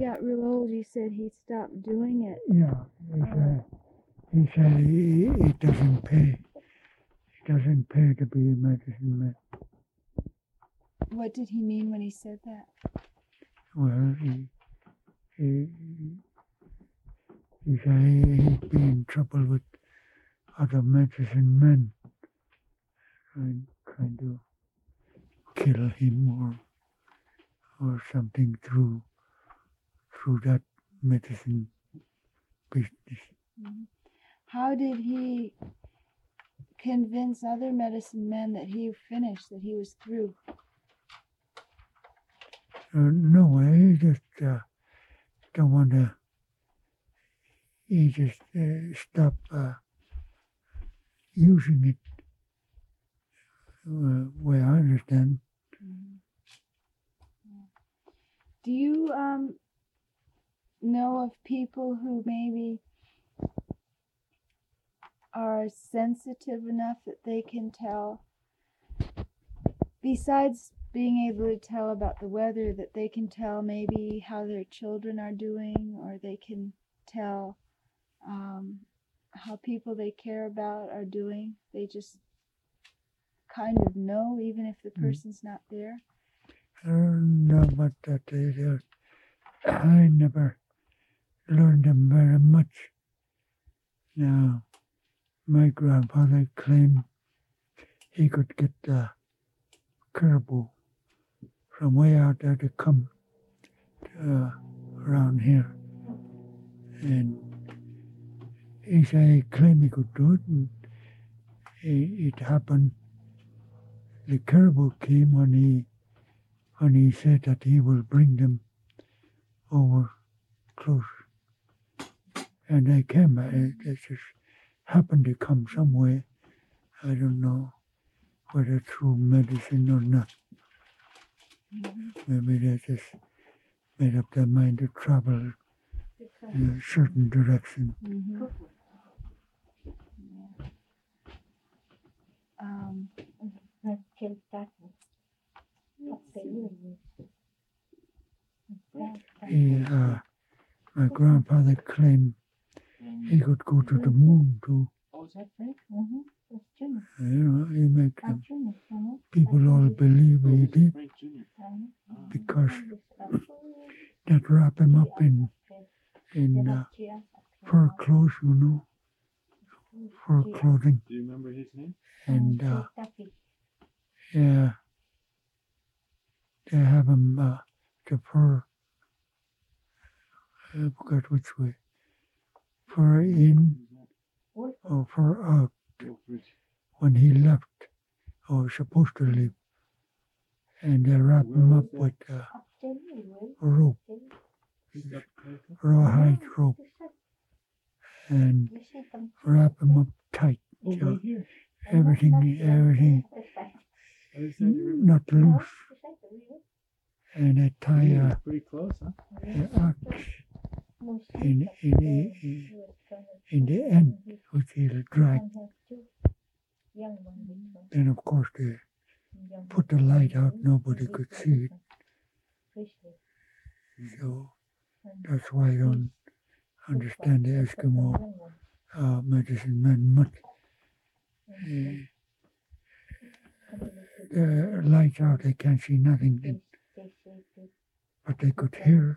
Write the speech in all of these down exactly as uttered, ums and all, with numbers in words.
got real old, you said he stopped doing it. Yeah, he said, he, said he, it doesn't pay. It doesn't pay to be a medicine man. What did he mean when he said that? Well, he, he, he said he'd be in trouble with other medicine men and trying to kill him or or something through through that medicine business. Mm-hmm. How did he convince other medicine men that he finished, that he was through? Uh, no, he just uh, don't want to. He just uh, stop uh, using it. Uh, way I understand. Mm-hmm. Yeah. Do you um know of people who maybe are sensitive enough that they can tell, besides being able to tell about the weather, that they can tell maybe how their children are doing, or they can tell um, how people they care about are doing? They just kind of know, even if the person's not there. I don't know about that. They, uh, I never learned them very much. Now, my grandfather claimed he could get the caribou from way out there to come to, uh, around here. And he said he claimed he could do it, and it, it happened. The caribou came when he when he said that he will bring them over close. And they came. It, it just happened to come some way. I don't know whether through medicine or not. Mm-hmm. Maybe they just made up their mind to travel in a certain direction. Mm-hmm. Yeah. Um, he, uh, my grandfather claimed he could go to the moon too. Oh, is that Frank? Mm-hmm. That's Junior. You know, he made them. People all believe he did because that wrap him up in in uh, fur clothes, you know, fur clothing. Do you remember his name? And uh, yeah, they have him uh, the fur. I forgot which way. Fur in or fur out. When he left, or was supposed to leave, and they wrap him up with uh, rope, rawhide rope, and wrap him up tight. So everything, everything not loose. And they tie a, Pretty close, huh? an axe in, in, in, in the end, which he'll drag. Then, of course, they put the light out, nobody could see it. So that's why I don't understand the Eskimo uh, medicine men much. Uh, the lights out, they can't see nothing, then. But they could hear.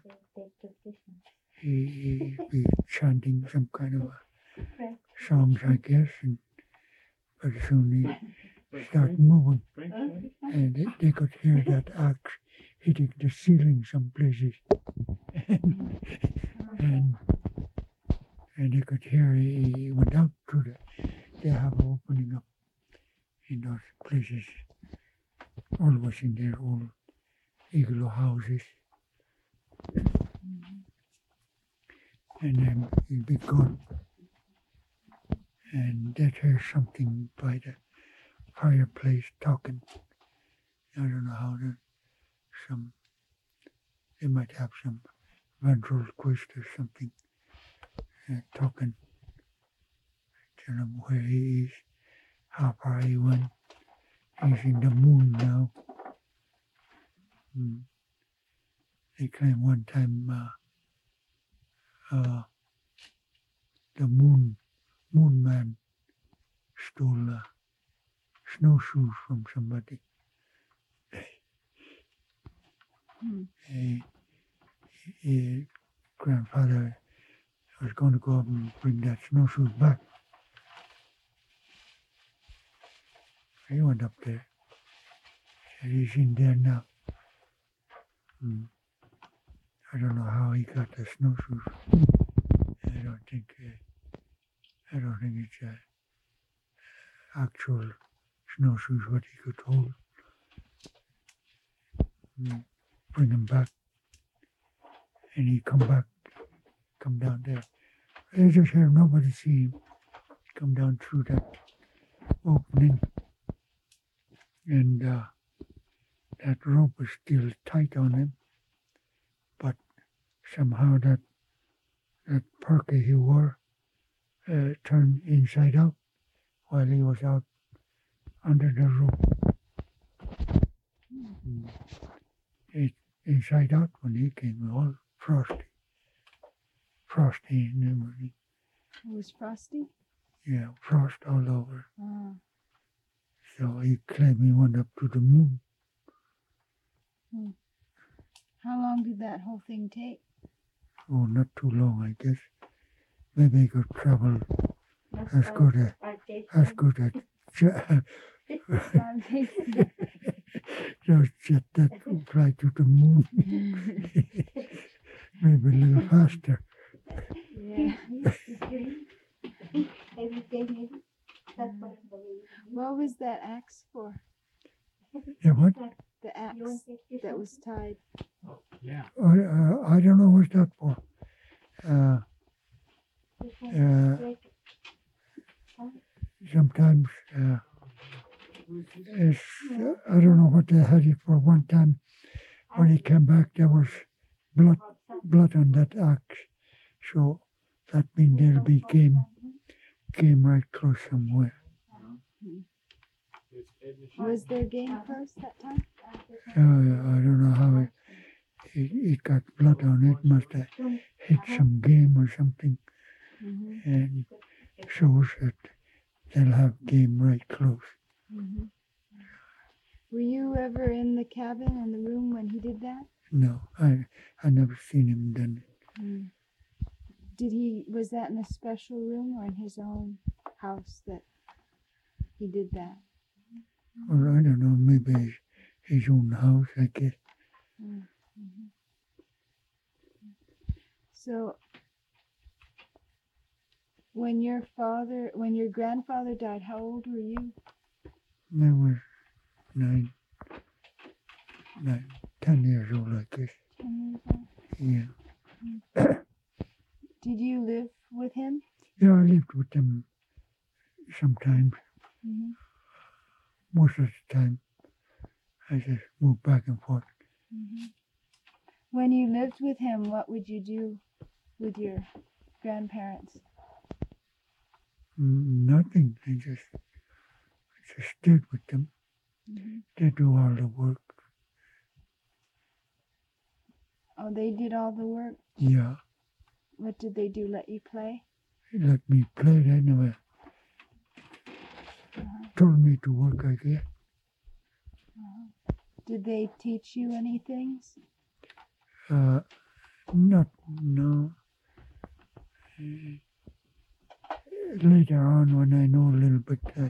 He be chanting some kind of a songs, I guess, and pretty soon he start moving, and they, they could hear that axe hitting the ceiling some places, and, and and they could hear he went out through the they have opening up in those places, always in their old igloo houses. And then he'd be gone. And they'd hear something by the fireplace talking. I don't know how to, some, they might have some ventriloquist or something uh, talking. Tell him where he is, how far he went. He's in the moon now. Mm. They claim one time uh, uh, the moon moon man stole uh, snowshoes from somebody. Hmm. He, he, grandfather was going to go up and bring that snowshoes back. He went up there. Said he's in there now. Hmm. I don't know how he got the snowshoes. I don't think. Uh, I don't think it's uh, actual snowshoes what he could hold. Hmm. Bring him back, and he come back, come down there. I just hear nobody see him come down through that opening, and uh, that rope was still tight on him, but somehow that that parka he wore uh, turned inside out while he was out under the rope. Mm. It inside out when he came, all frosty, frosty and everything. It was frosty. Yeah, frost all over. Ah. So he claimed he went up to the moon. How long did that whole thing take? Oh, not too long, I guess. Maybe he could travel as good as as good as jet, Five days. those jet that would fly to the moon. Maybe a little faster. Yeah. What was that axe for? Yeah, what? The axe that was tied. Oh, yeah. I, uh, I don't know what's that for. Uh, uh, sometimes uh, it's, I don't know what they had it for. One time when he came back, there was blood blood on that axe. So that means there'll be game, game right close somewhere. Was there game close that time? Uh, I don't know how it, it, it got blood on it. Must have hit some game or something, Mm-hmm. and shows that they'll have game right close. Mm-hmm. Were you ever in the cabin in the room when he did that? No, I I never seen him done it. Mm. Did he? Was that in a special room or in his own house that he did that? Or I don't know, maybe his, his own house, I guess. Mm-hmm. So, when your father, when your grandfather died, how old were you? I was nine, nine, ten years old, I guess. Ten years old. Yeah. Did you live with him? Yeah, I lived with them sometimes. Mm-hmm. Most of the time, I just moved back and forth. Mm-hmm. When you lived with him, what would you do with your grandparents? Mm, Nothing. I just, I just stayed with them. Mm-hmm. They do all the work. Oh, they did all the work. Yeah, What did they do? Let you play? they let me play. They never Uh-huh. told me to work, I guess. Uh-huh. Did they teach you any things? Uh, not, no. Uh, later on, when I know a little bit, uh,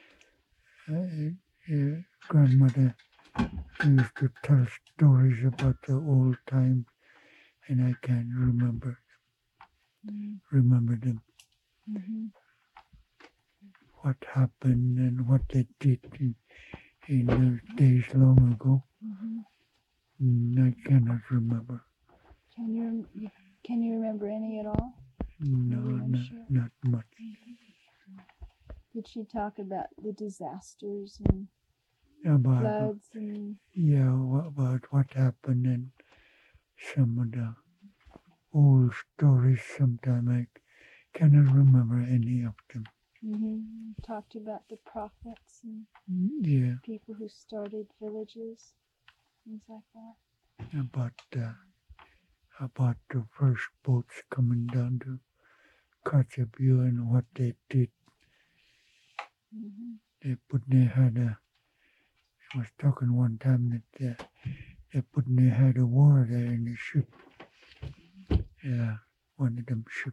uh, uh, grandmother used to tell stories about the old times, and I can't remember Mm-hmm. remember them. Mm-hmm. What happened and what they did in, in those days long ago. Mm-hmm. Mm, I cannot remember. Can you, you can you remember any at all? No, Maybe not, unsure. not much. Did she talk about the disasters and About floods and? yeah, wha- about what happened and some of the old stories. Sometimes I cannot remember any of them. Mm-hmm. Talked about the prophets and Yeah, people who started villages, things like that. about uh, about the first boats coming down to Kotzebue and what they did. Mm-hmm. They put they had a. I was talking one time that they, they put they had a war there in the ship. Yeah, one of them ship,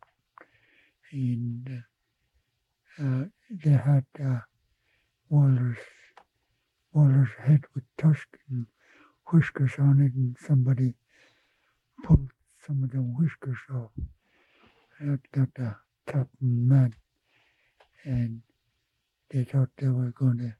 and uh, uh, they had uh, Waller's Waller's head with tusk and whiskers on it, and somebody pulled some of them whiskers off. That got the captain mad, and they thought they were going to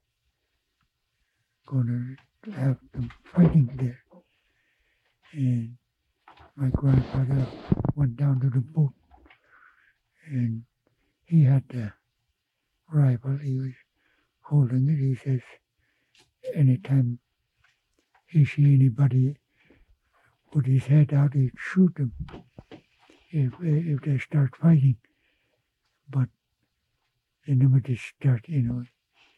going to have them fighting there. And my grandfather went down to the boat, and he had the rifle. He was holding it. He says, anytime he see anybody put his head out, he'd shoot them if if they start fighting. But they never did start, you know.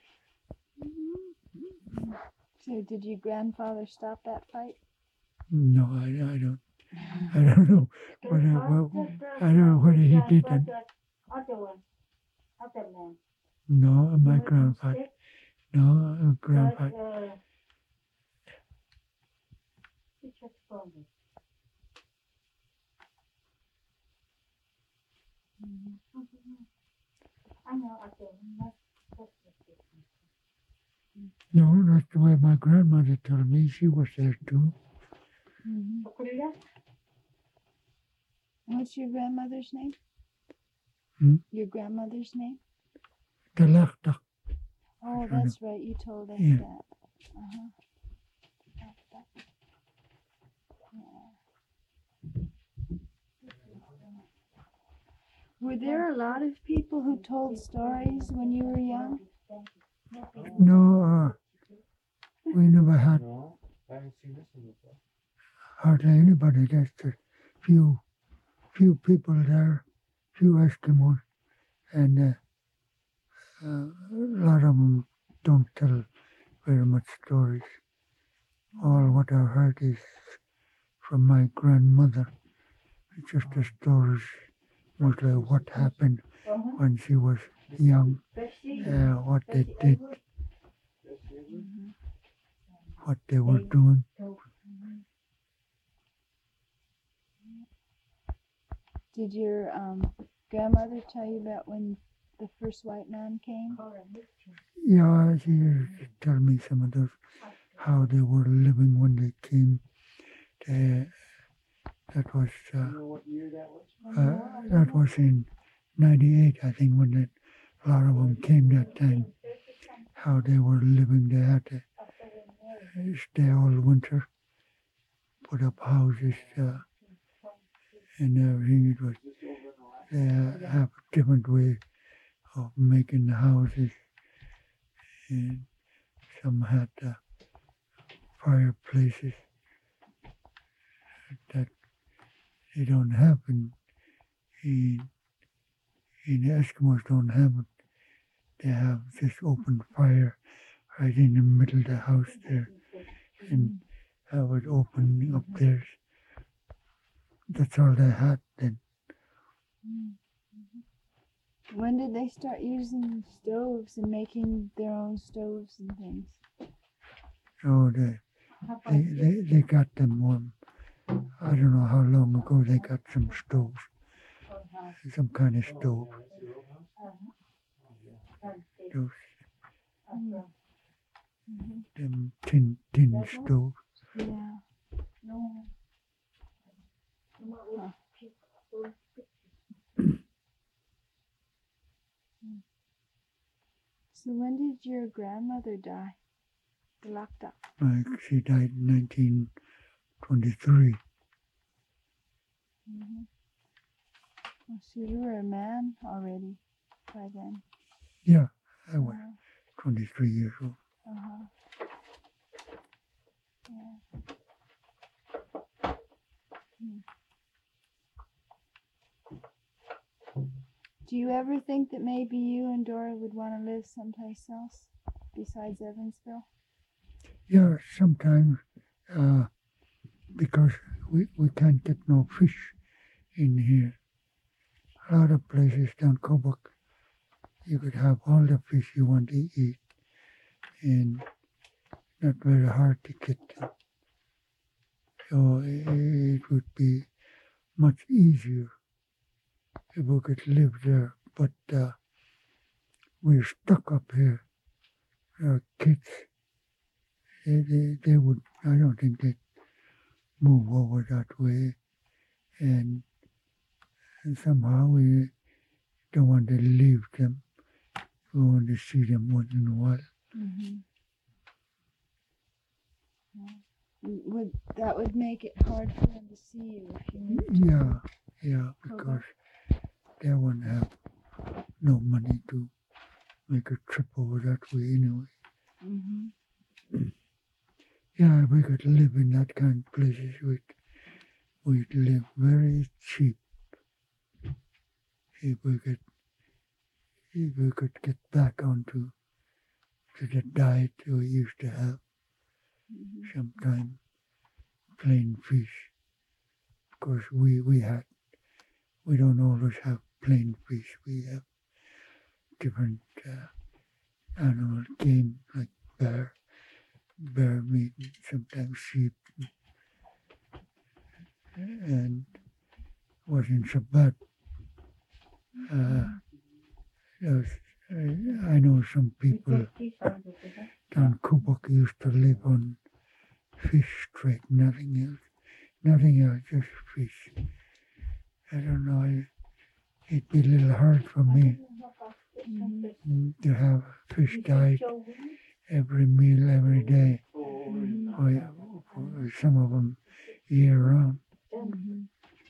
So did your grandfather stop that fight? No, I, I don't. I don't know. But uh, well, I don't know whether he did that. No, my grandfather. No, uh, grandfather. No, that's the way my grandmother told me. She was there too. Mm-hmm. What's your grandmother's name? Hmm? Your grandmother's name? Talachta. Oh, that's right. You told us Yeah. that. Uh-huh. Yeah. Were there a lot of people who told stories when you were young? No, uh, we never had No, I haven't seen this one before. hardly anybody. Just a few, few people there, few Eskimos, and uh, uh, a lot of them don't tell very much stories. All what I heard is from my grandmother. It's just the stories, mostly what happened when she was young, uh, what they did, Mm-hmm. what they were doing. Did your um, grandmother tell you about when the first white man came? Yeah, she used to tell me some of those, how they were living when they came. They, that was uh, You know what year that was? uh, that was in ninety-eight, I think, when that, a lot of them came that time. How they were living, they had to stay all winter, put up houses, uh, and everything. It was they have a different way of making the houses, and some had uh, fireplaces that they don't have in, in, in the Eskimos don't have it. They have this open fire right in the middle of the house there, and have it open up there. That's all they had then. When did they start using stoves and making their own stoves and things? So they, they, they, they got them one. I don't know how long ago they got some stoves, some kind of stove. Those Mm-hmm. them tin tin stoves. Yeah. Huh. So when did your grandmother die? Galakta. Like she died in nineteen twenty-three. Mm-hmm. Well, so you were a man already by then. Yeah, I was Uh, twenty-three years old. uh-huh. Yeah. Hmm. Do you ever think that maybe you and Dora would want to live someplace else besides Evansville? Yeah, sometimes uh, because we, we can't get no fish in here. A lot of places down Kobuk, you could have all the fish you want to eat, and not very hard to get them. So it would be much easier if we could live there. But uh, we're stuck up here. Our kids, they, they, they would, I don't think they'd move over that way. And, and somehow we don't want to leave them. We want to see them once in a while. Mm-hmm. Would that would make it hard for them to see you if you moved to Yeah, yeah, because they won't have no money to make a trip over that way anyway. Mm-hmm. Yeah, if we could live in that kind of places, we'd, we'd live very cheap. If we could, if we could get back onto to the diet we used to have, Mm-hmm. sometime plain fish. Of course, we, we had, we don't always have plain fish. We have different uh, animal game like bear, bear meat, and sometimes sheep. And wasn't so bad. Uh, those, I, I know some people down Kubok used to live on fish straight, nothing else. Nothing else, just fish. I don't know, I, it'd be a little hard for me Mm-hmm. to have fish diet every meal, every day. Mm-hmm. Or, or some of them year round. Mm-hmm.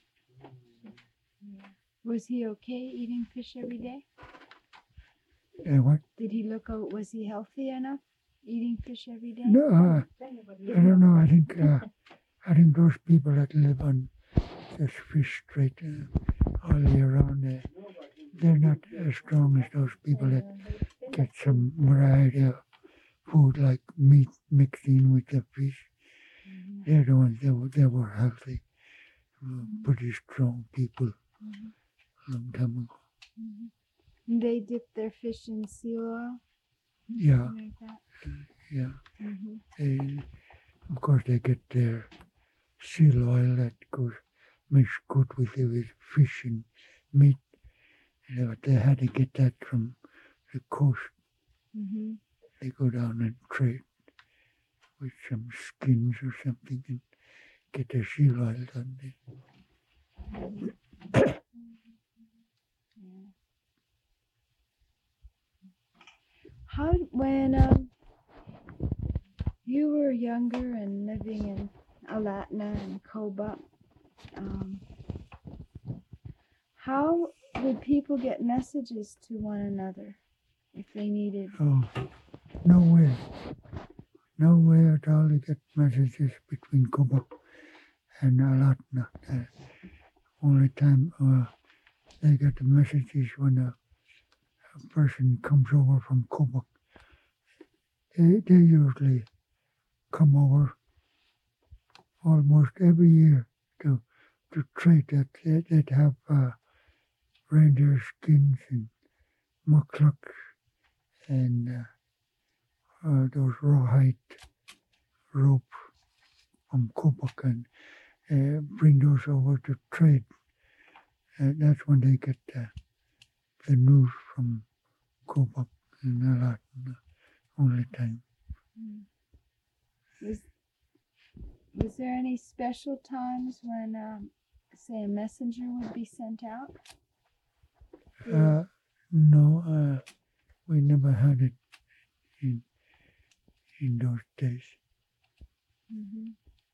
Was he okay eating fish every day? And what? Did he look out? Was he healthy enough eating fish every day? No, uh, I don't know. I think uh, I think those people that live on just fish straight uh, all year round, uh, they're not as strong as those people that get some variety of food like meat mixed in with the fish. Mm-hmm. They're the ones that were, that were healthy, uh, pretty strong people a long time ago. Mm-hmm. They dip their fish in seal oil, Yeah, something like that. yeah. Mm-hmm. They, of course, they get their seal oil that goes mixed good with it with fish and meat. You know, they had to get that from the coast. Mm-hmm. They go down and trade with some skins or something and get their seal oil done there. Yeah. How when um you were younger and living in Alatna and Kobuk, um, how would people get messages to one another if they needed? Oh, no way. No way at all to get messages between Kobuk and Alatna. The only time uh, they get the messages when a, a person comes over from Kobuk. They, they usually come over almost every year to to trade that. They, they'd have uh, reindeer skins and mucklucks and uh, uh, those rawhide rope from Kobuk and uh, bring those over to trade. Uh, that's when they get uh, the news from Kobuk and Alat, the only time. Was was there any special times when, um, say, a messenger would be sent out? Uh, no, uh, we never had it in in those days. Mm-hmm.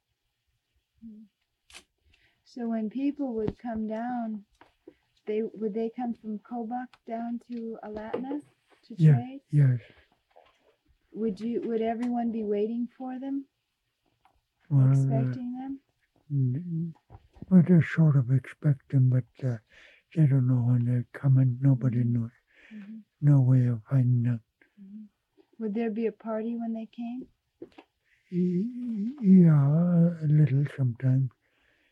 So when people would come down, they would they come from Kobuk down to Alatna to Yeah. trade? Yes. Would you? Would everyone be waiting for them, Well, uh, expecting them? n- well, they're sort of expect them, but uh, they don't know when they're coming. Nobody knows. Mm-hmm. No way of finding out. Mm-hmm. Would there be a party when they came? Y- Yeah, a little sometimes.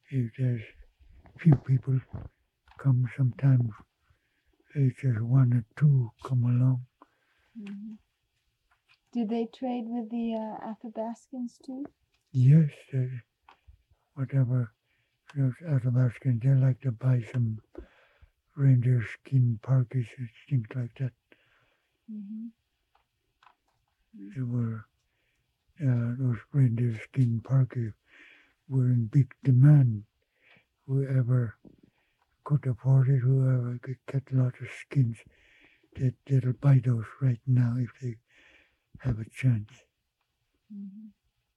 If there's few people come, sometimes it's just one or two come along. Hmm. Do they trade with the uh, Athabascans too? Yes, they, whatever those Athabascans, they like to buy some reindeer skin parkies and things like that. Hmm. They were uh, those reindeer skin parkies were in big demand. Whoever could afford it, whoever could get a lot of skins, they, they'll buy those right now if they have a chance. Hmm.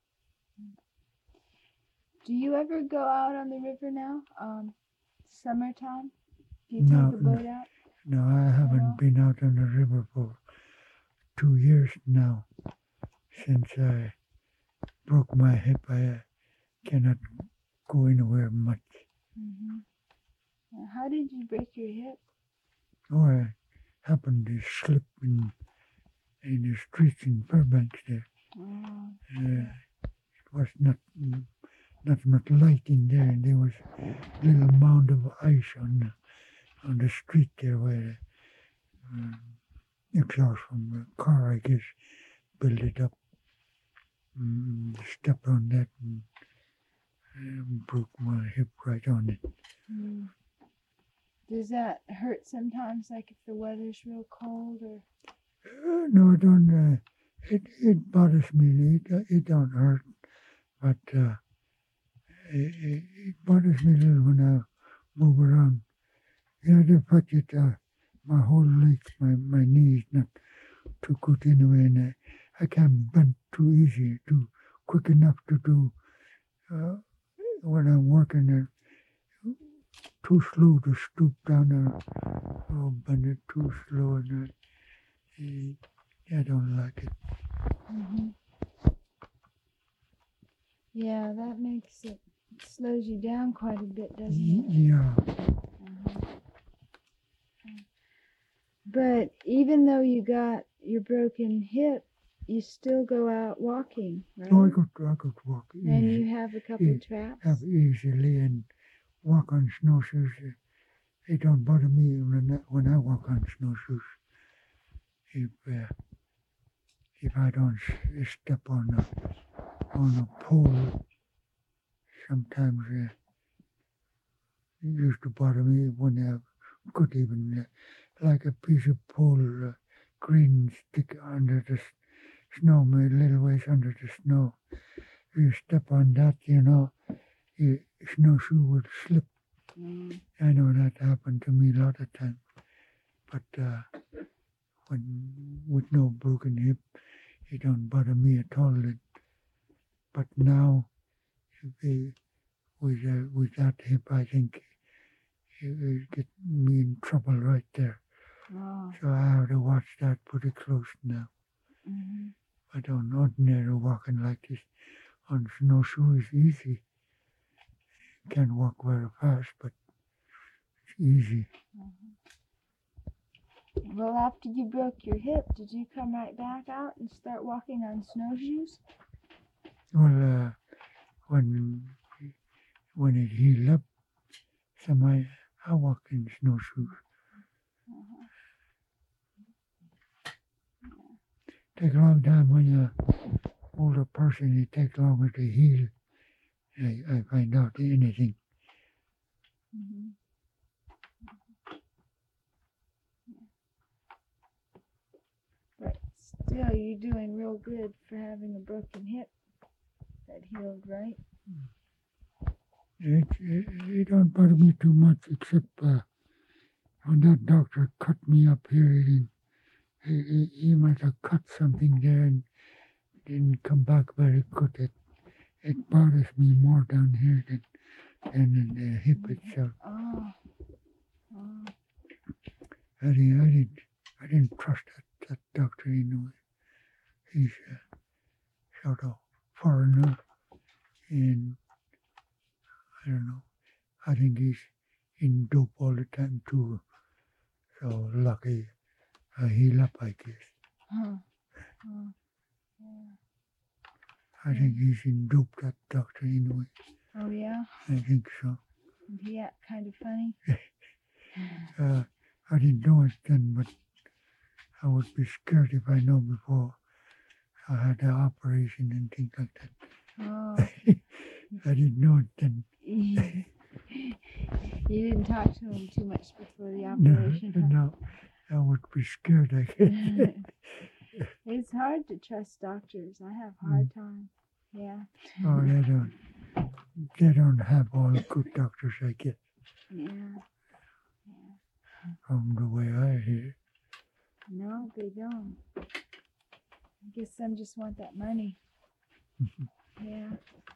Do you ever go out on the river now? Um, summertime? Do you No, take a boat out? no, I haven't all? been out on the river for two years now. Since I broke my hip, I uh, cannot go anywhere much. Hmm. How did you break your hip? Oh, I happened to slip in, in the streets in Fairbanks there. Oh, Uh, it was not not much light in there, and there was a little mound of ice on the, on the street there where uh, exhaust from a car, I guess, built it up. Mm, stepped on that and, and broke my hip right on it. mm. Does that hurt sometimes, like if the weather's real cold or? Uh, no, it don't. Uh, it it bothers me. It it don't hurt, but uh, it, it it bothers me a little when I move around. Yeah, the fact that uh, my whole leg, my my knees not too good anyway, and I, I can't bend too easy, too quick enough to do uh, when I'm working there. Too slow to stoop down there, or bend it too slow, and uh, I don't like it. Hmm. Yeah, that makes it, it slows you down quite a bit, doesn't Y- it? Yeah. Uh-huh. But even though you got your broken hip, you still go out walking, right? Oh, I could, I could walk And easy, you have a couple e- traps. have easily and walk on snowshoes. uh, It don't bother me when I, when I walk on snowshoes. If uh, if I don't s- step on a on a pole, sometimes uh, it used to bother me when I could even uh, like a piece of pole, uh, green stick under the s- snow, a little ways under the snow. You step on that, you know, your snowshoe would slip. Mm. I know that happened to me a lot of times, but uh, when with no broken hip, it don't bother me at all. It, but now, eh, with uh, with that hip, I think it will get me in trouble right there. Oh. So I have to watch that pretty close now. Hmm. But on ordinary walking like this on snowshoe is easy. Can't walk very fast, but it's easy. Well, after you broke your hip, did you come right back out and start walking on snowshoes? Well, uh, when when it healed up, some I, I walk in snowshoes. Uh-huh. Take a long time when you're older person. It takes longer to heal. I, I find out anything. Hmm. But still, you're doing real good for having a broken hip that healed, right? It, it, it don't bother me too much, except uh, when that doctor cut me up here, he, he, he might have cut something there and didn't come back very good. It, it bothers me more down here than, than in the hip itself. Oh. Oh. I didn't, I didn't, I didn't trust that, that doctor anyway. He's uh, sort of foreigner, and I don't know. I think he's in dope all the time too. So lucky I heal up, I guess. Huh. Oh. Yeah. I think he's in dope, that doctor anyway. Oh yeah, I think so. did he act kind of funny? Uh, I didn't know it then, but I would be scared if I know before I had the operation and things like that. Oh, I didn't know it then. you didn't talk to him too much before the No, operation. huh? no, I would be scared. I guess. It's hard to trust doctors. I have a hard time. Yeah. Oh, they don't. They don't have all good doctors, I guess, Yeah. from the way I hear. No, they don't. I guess some just want that money. Yeah.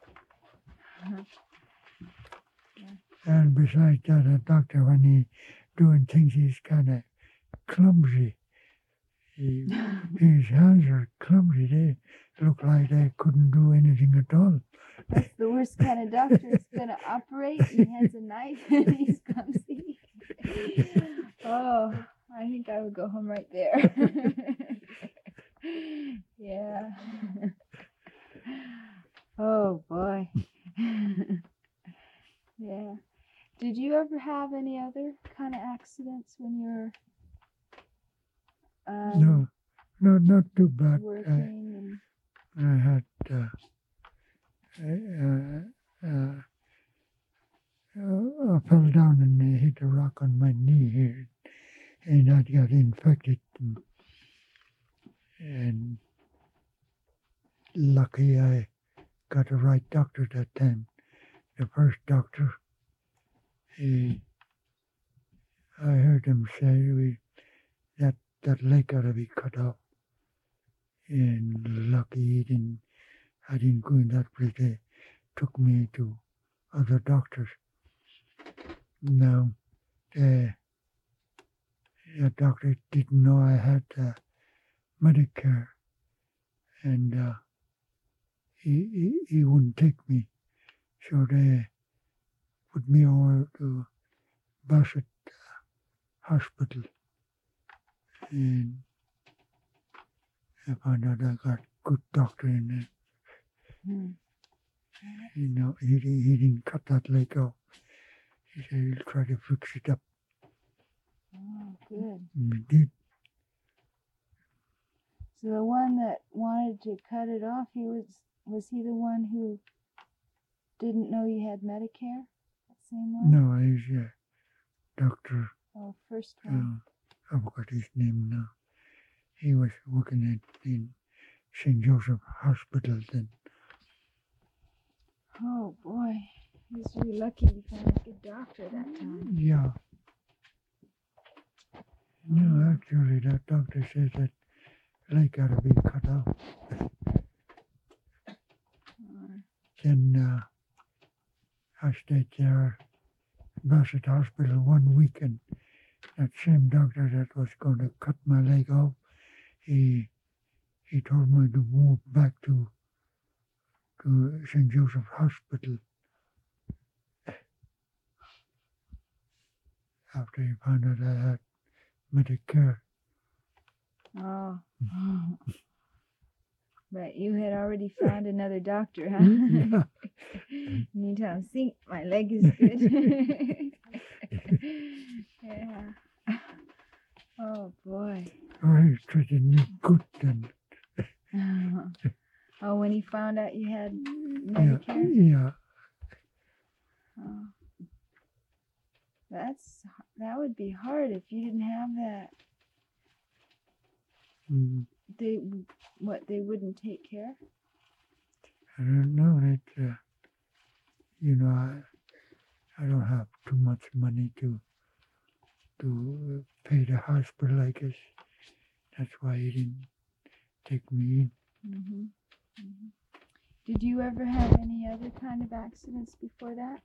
And besides that, a doctor, when he doing things, he's kind of clumsy. He, his hands are clumsy. They look like they couldn't do anything at all. That's the worst kind of doctor is going to operate. He has a knife and he's clumsy. Oh, I think I would go home right there. Yeah. Oh, boy. Yeah. Did you ever have any other kind of accidents when you were um, No, no, not too bad. working? I, I had, uh, I, uh, uh, uh, I fell down and I hit a rock on my knee here, and I got infected. And, and lucky I got the right doctor that time. The first doctor, he, I heard him say we, that that leg got to be cut off. And lucky he didn't, I didn't go in that place. They took me to other doctors. Now, the, the doctor didn't know I had uh, Medicare, and uh, he, he he wouldn't take me. So they put me over to Bassett Hospital, and I found out I got good doctor in there. Hmm. You know, he, di- he didn't cut that leg off. He said he'll try to fix it up. Oh, good. And he did. So the one that wanted to cut it off, he was was he the one who didn't know you had Medicare? That same one? No, he's a doctor. Oh, first one. Uh, I forgot his name now. He was working at in Saint Joseph Hospital then. Oh boy, he was really lucky to find a good doctor that time. Yeah. No, actually, that doctor says that leg got to be cut off. Uh, Then uh, I stayed there at Bassett Hospital one week, and that same doctor that was going to cut my leg off, he he told me to move back to to Saint Joseph Hospital after he found out I had Medicare. oh. But you had already found another doctor, huh? Yeah. You need to think my leg is good. Yeah. Oh boy. Oh, he treated me good then. Oh, when he found out you had Yeah, Medicare? yeah. Oh. That's that would be hard if you didn't have that. Mm, They what they wouldn't take care. I don't know. It, uh, you know, I, I don't have too much money to to pay the hospital, I guess. That's why he didn't take me in. Mm-hmm. Mm-hmm. Did you ever have any other kind of accidents before that?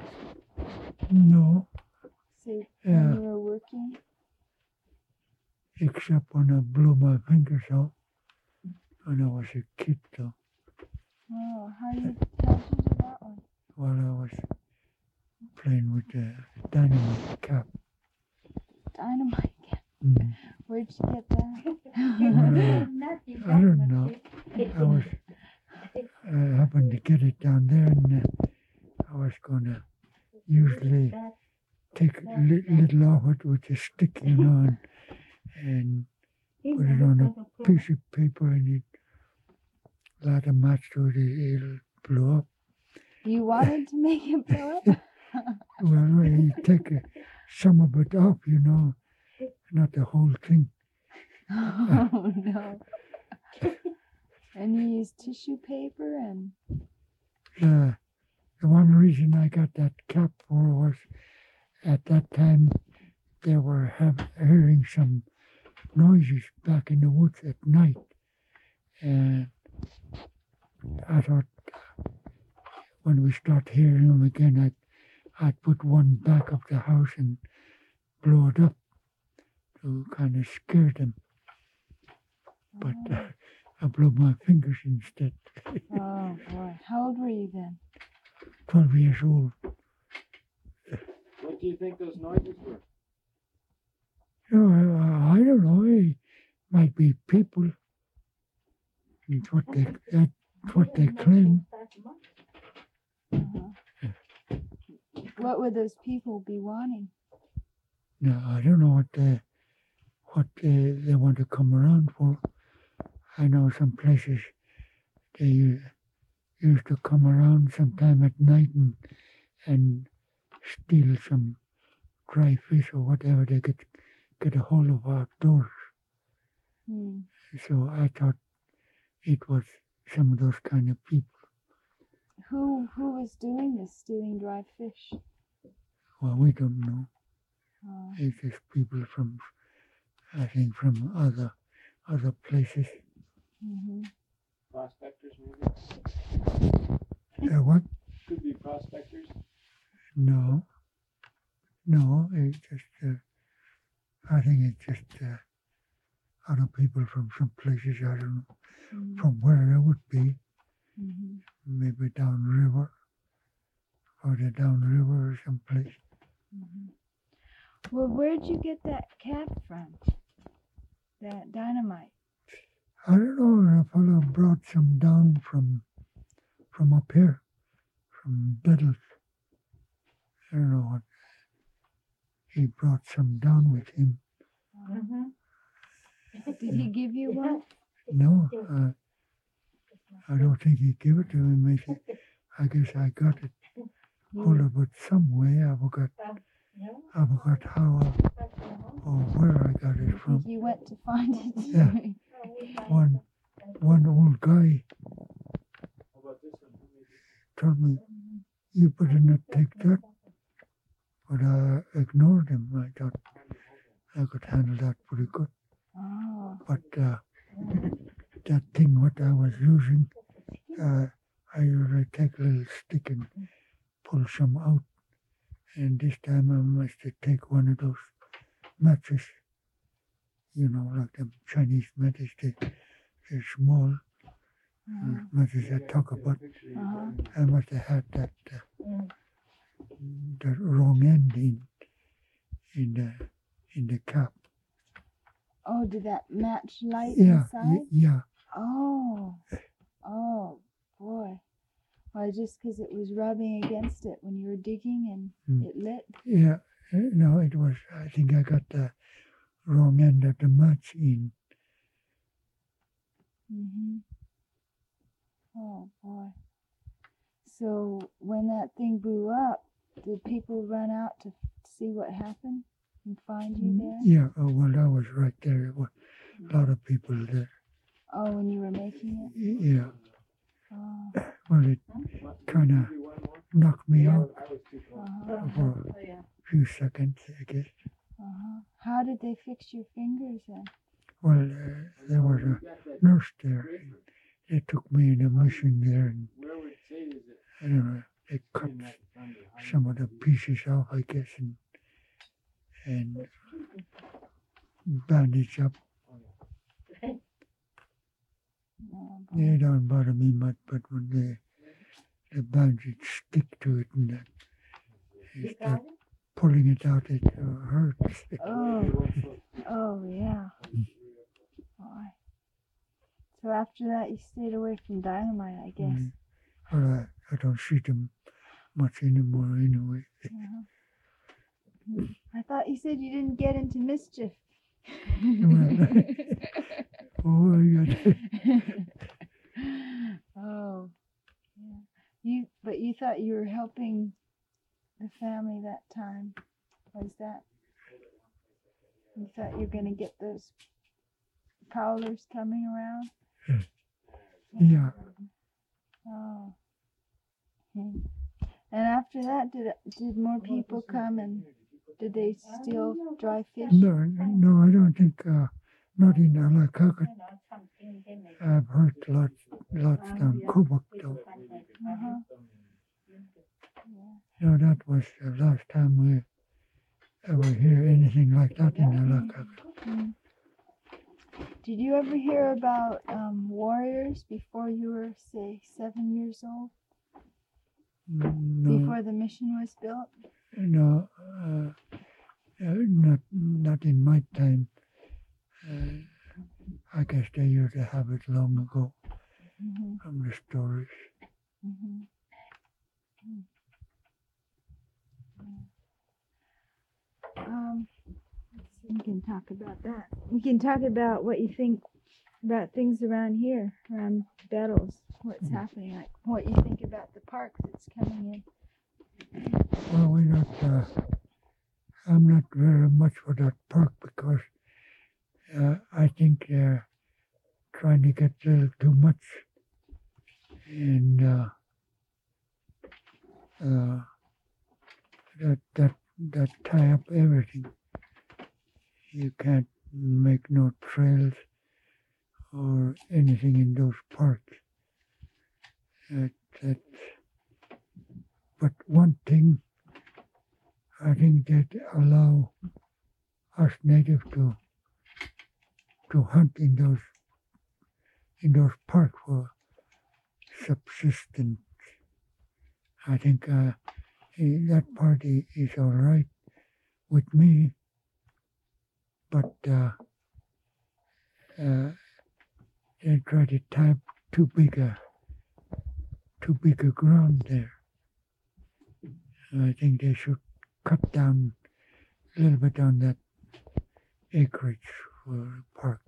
No, Say Yeah. when you were working? except when I blew my fingers off when I was a kid, though, Oh, how you how'd you do that one? while I was playing with the dynamite cap. Dynamite. Mm. Where'd you get that? Well, I don't know. I was, I happened to get it down there, and uh, was gonna usually take a li- little of it with a stick, you know, and, and put it on a piece of paper and it light a match to it, it- it'll blow up. You wanted to make it blow up? Well, you take uh, some of it off, you know, not the whole thing. Oh no. And you used tissue paper and Uh, the one reason I got that cap for was at that time they were have, hearing some noises back in the woods at night. And I thought when we start hearing them again, I'd, I'd put one back of the house and blow it up to kind of scare them. But uh, I blew my fingers instead. oh boy. How old were you then? twelve years old. What do you think those noises were? You know, I, I don't know. It might be people. It's what they, that's what they claim. Uh-huh. What would those people be wanting? No, I don't know what they, what they, they want to come around for. I know some places they u- used to come around sometime at night and, and steal some dry fish or whatever they could get a hold of outdoors. Hmm. So I thought it was some of those kind of people. Who who was doing this, stealing dry fish? Well, we don't know. Oh. It's just people from, I think, from other other places. Mm-hmm. Prospectors, maybe? Uh, what? Could be prospectors. No. No, it's just, uh, I think it's just uh, other people from some places, I don't know, Mm-hmm. from where it would be, Mm-hmm. maybe down the river, further down the river or someplace. Mm-hmm. Well, where'd you get that cap from? That dynamite? I don't know, a fellow brought some down from from up here, from Biddles. I don't know what. He brought some down with him. Did he give you one? No, uh, I don't think he gave it to me. Maybe, I guess I got it, hold of it some way. I forgot, I forgot how uh, or where I got it I from. think you went to find it. Yeah. One, one old guy How about this one? Who made this? told me, you better not take that. But I ignored him. I thought I could handle that pretty good. Oh. But uh, that thing what I was using, uh, I usually take a little stick and pull some out. And this time I must take one of those matches, you know, like the Chinese matches, they, they're small, Uh-huh. those matches I talk about. Uh-huh. I must have had that uh, the wrong end in, in the in the cap. Oh, did that match light Yeah, inside? y- yeah. Oh. Oh, boy. Well, just because it was rubbing against it when you were digging and Hmm. it lit? Yeah, uh, no, it was, I think I got the wrong end of the match in. Mm-hmm. Oh, boy. So when that thing blew up, did people run out to see what happened and find you there? Yeah, oh, well, I was right there. There were a lot of people there. Oh, when you were making it? Y- Yeah, Oh, well, it kind of Maybe one more? knocked me out I was too close. uh-huh. for a few seconds, I guess. Uh-huh. How did they fix your fingers then? Well, uh, there was a nurse there. They took me in a mission there, and Where would it say is it? I don't know, they cut in that thunder? How some of the pieces off, I guess, and and bandage up. Oh, boy. They don't bother me much, but when the the bandage stick to it and that you start pulling it out, it uh, hurts. Oh, oh yeah. Boy. So after that, you stayed away from dynamite, I guess. Mm. Well, I, I don't see them much anymore anyway. Uh-huh. I thought you said you didn't get into mischief. Well, oh, yeah. Oh, yeah. You, but you thought you were helping the family that time. Was that? You thought you were gonna get those prowlers coming around? Yeah. Oh. Hmm. And after that, did did more people come and did they steal dry fish? No, no, I don't think, uh, not in Alakakut. I've heard lots, lots down Kubuk though. Uh-huh. No, that was the last time we ever hear anything like that in Alakakut. Mm. Did you ever hear about um, warriors before you were, say, seven years old? No, Before the mission was built? no, uh, uh, not, not in my time. Uh, I guess they used to have it long ago Mm-hmm. from the stories. Mm-hmm. Um, we can talk about that. We can talk about what you think about things around here, around Bettles, what's happening, like what you think about the park that's coming in. Well, we not, uh, I'm not very much for that park because uh, I think they're trying to get a little too much. And uh, uh, that, that, that tie up everything. You can't make no trails or anything in those parks. That, that, but one thing, I think that allow us native to to hunt in those in those parks for subsistence. I think uh, eh, that part i- is all right with me, but uh, uh, they try to type too big a too big a ground there. I think they should cut down a little bit on that acreage for parks.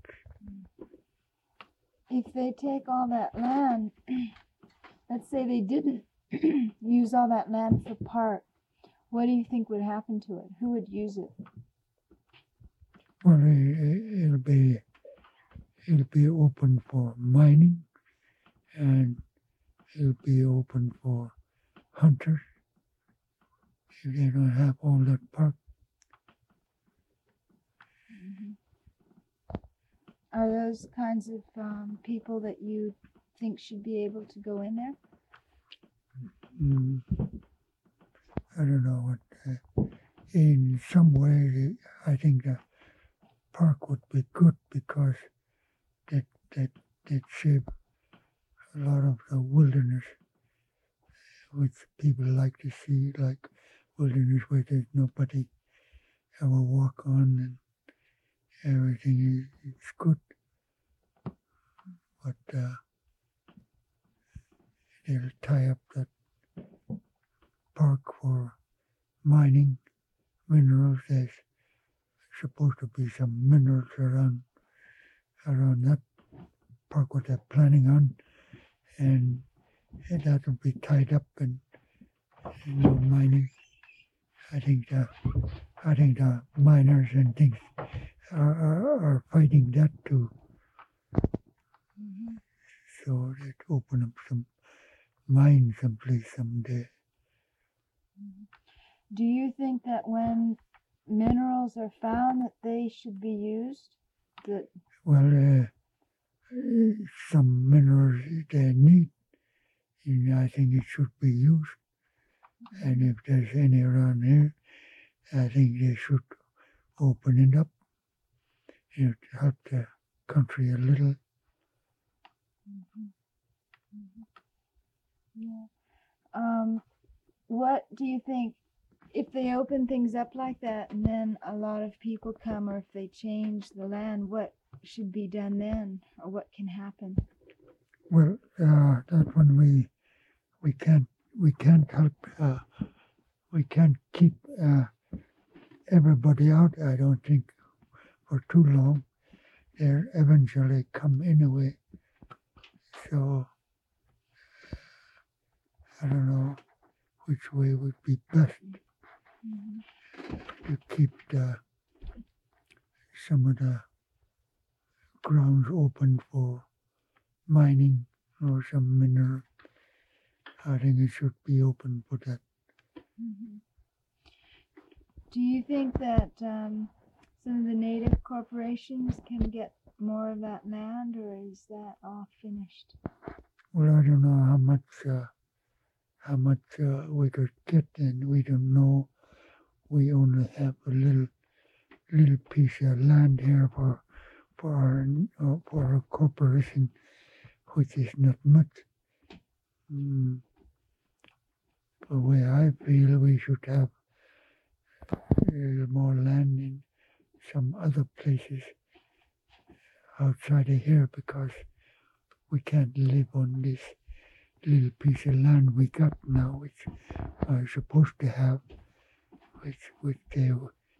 If they take all that land, let's say they didn't use all that land for park, what do you think would happen to it? Who would use it? Well, i- it'll be it'll be open for mining, and it'll be open for hunters. If they don't have all that park, Are those kinds of um, people that you think should be able to go in there? mm, I don't know what. Uh, in some way, I think the park would be good because that that that save a lot of the wilderness, which people like to see, like wilderness where there's nobody ever walk on and everything is it's good. But uh, they'll tie up that park for mining minerals. There's supposed to be some minerals around around that park what they're planning on, and that will be tied up in, in no mining. I think the I think the miners and things are, are, are fighting that too. Mm-hmm. So that open up some mine someplace someday. Do you think that when minerals are found that they should be used? That Well, uh, some minerals they need, and I think it should be used. And if there's any around here, I think they should open it up, you know, to help the country a little. yeah. Um, what do you think if they open things up like that and then a lot of people come, or if they change the land, what should be done then, or what can happen? Well, uh, that one we we can't we can't help. Uh, we can't keep uh, everybody out. I don't think for too long. They'll eventually come anyway. So I don't know which way would be best Mhm. to keep the, some of the grounds open for mining or some mineral. I think it should be open for that. Mhm. Do you think that um, some of the native corporations can get more of that land, or is that all finished? Well, I don't know how much uh, how much uh, we could get, and we don't know. We only have a little little piece of land here for for our uh, for our corporation, which is not much. Mm, the way I feel, we should have a little more land in some other places outside of here, because we can't live on this little piece of land we got now, which are supposed to have, which which they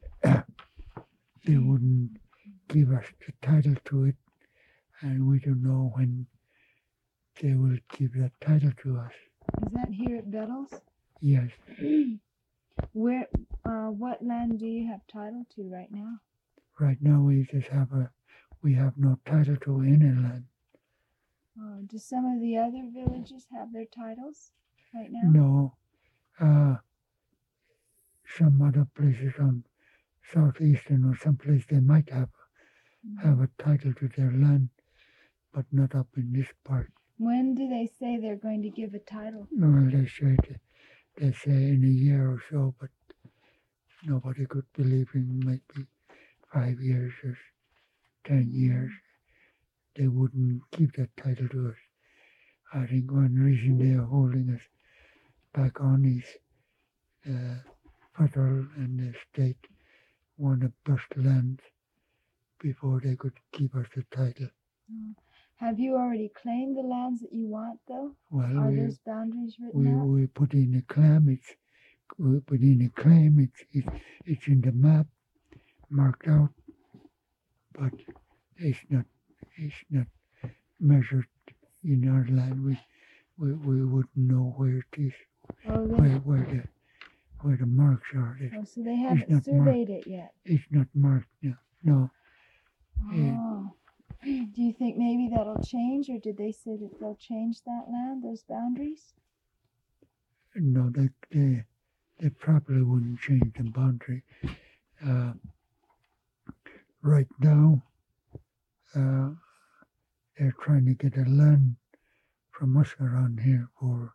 they wouldn't give us the title to it, and we don't know when they will give that title to us. Is that here at Bettles? Yes, Where, uh, what land do you have title to right now? right now we just have a we have no title to any land. Oh, do some of the other villages have their titles right now? No, uh, some other places on southeastern or someplace they might have Mhm. have a title to their land, but not up in this part. When do they say they're going to give a title? Well, they say they say in a year or so, but nobody could believe in maybe five years or ten years. They wouldn't give that title to us. I think one reason they are holding us back on is the federal and the state want to bust land before they could give us the title. Oh. Have you already claimed the lands that you want, though? Well, Are we, those boundaries written we, out? we put in a claim, it's, we put in a claim, it's, it's, it's in the map, marked out, but it's not, it's not measured in our land. We, we, we wouldn't know where it is, Oh, they, where, where the, where the marks are. It's, oh, so they haven't not surveyed it yet. it's not marked, no, no. Yeah. Oh. Do you think maybe that'll change, or did they say that they'll change that land, those boundaries? No, they, they, they probably wouldn't change the boundary. Uh, right now, uh, they're trying to get a land from us around here for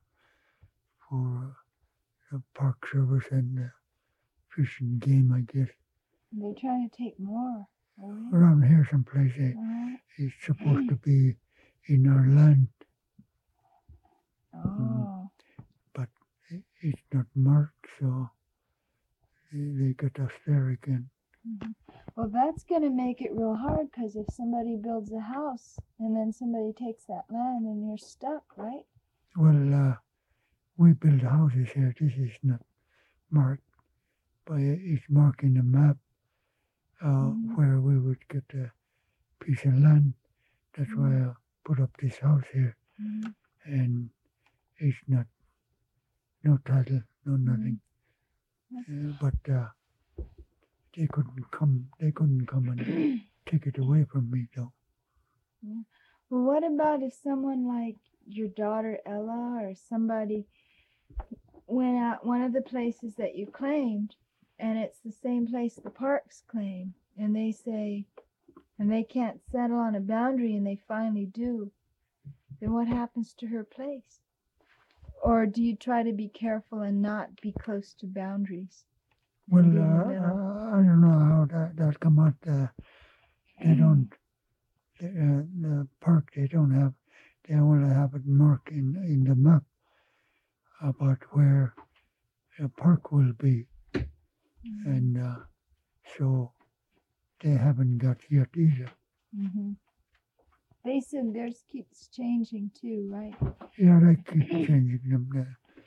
for the park service and the fish and game, I guess. They're trying to take more away. Around here someplace, eh, Uh-huh. it's supposed to be in our land. Oh. But it's not marked, so they got us there again. Mm-hmm. Well, that's going to make it real hard, because if somebody builds a house and then somebody takes that land, then you're stuck, right? Well, uh, we build houses here. This is not marked, but it's marked in the map uh, Mhm. where we would get a piece of land. That's Mhm. why I put up this house here, Mm-hmm. and it's not no title, no nothing. Mm-hmm. Uh, but uh, they couldn't come. They couldn't come and take it away from me, though. Yeah. Well, what about if someone like your daughter Ella or somebody went out one of the places that you claimed, and it's the same place the parks claim, and they say, and they can't settle on a boundary, and they finally do, then what happens to her place? Or do you try to be careful and not be close to boundaries? Well, Be in the uh, middle? uh, I don't know how that that come out. Uh, they don't. The, uh, the park. They don't have. They only have it marked in in the map about where the park will be, Mm-hmm. and uh, so they haven't got yet either. Mm-hmm. They said theirs keeps changing too, right? Yeah, they keep changing them. There.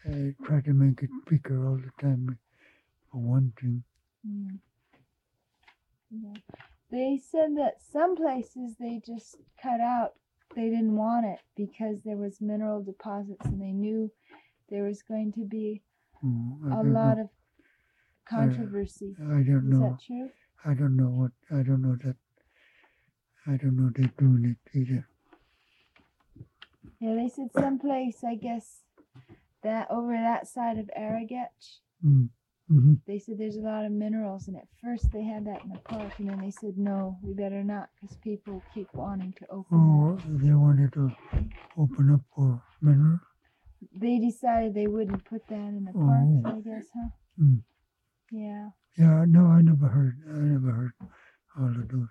I try to make it bigger all the time, for one thing. Mm. Yeah. They said that some places they just cut out. They didn't want it because there was mineral deposits, and they knew there was going to be Oh, I a don't lot know. of controversy. I don't Is know. that true? I don't know what. I don't know that. I don't know they're doing it either. Yeah, they said someplace, I guess, that over that side of Arrogate, Mm. Mm-hmm. they said there's a lot of minerals, and at first they had that in the park, and then they said no, we better not, because people keep wanting to open Oh, they wanted to open up for mineral. that. They decided they wouldn't put that in the parks, Oh. I guess, huh? Mm. Yeah. Yeah, no, I never heard. I never heard all of those.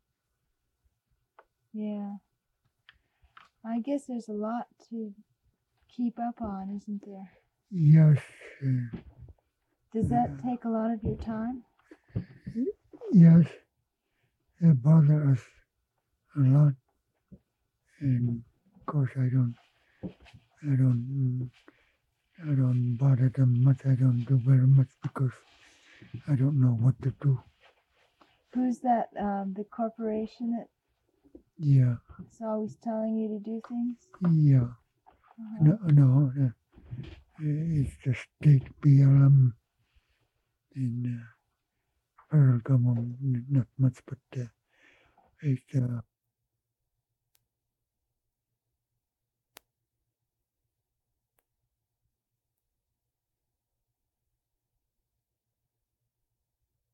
Yeah. I guess there's a lot to keep up on, isn't there? Yes, uh, Does that take a lot of your time? yes, they bother us a lot, and of course I don't. I don't. mm, I don't bother them much. I don't do very much because I don't know what to do. Who's that? Um, the corporation Yeah, that's always telling you to do things? yeah. Uh-huh. No, no. Uh, it's the state B L M in uh, federal government. Not much, but uh, it's uh,